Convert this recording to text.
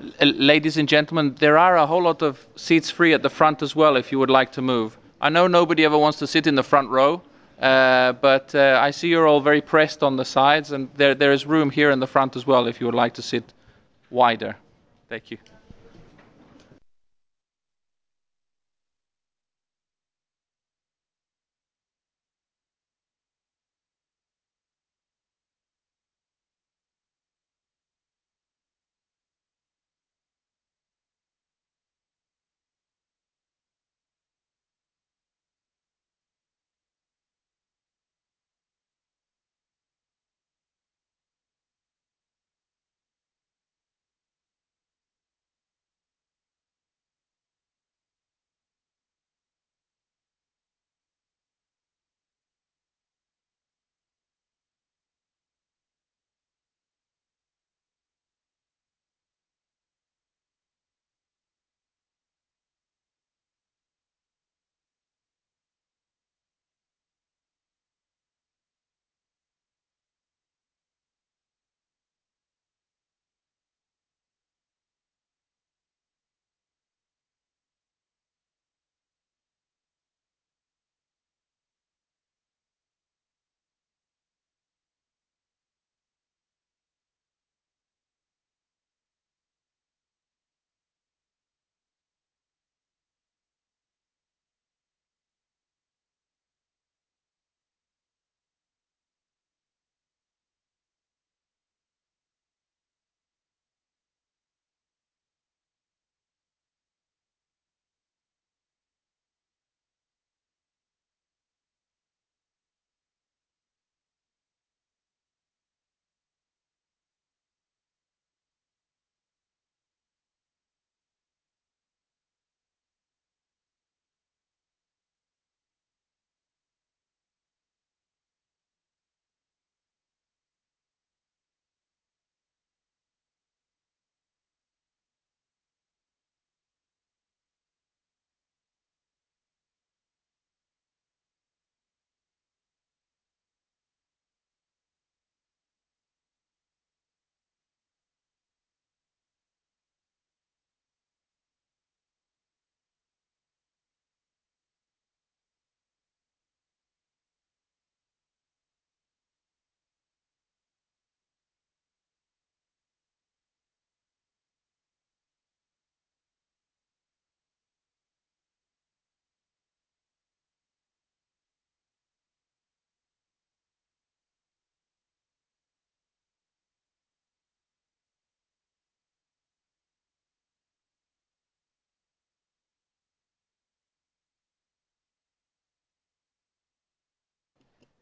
Ladies and gentlemen, there are a whole lot of seats free at the front as well if you would like to move. I know nobody ever wants to sit in the front row, but I see you're all very pressed on the sides, and there is room here in the front as well if you would like to sit wider. Thank you.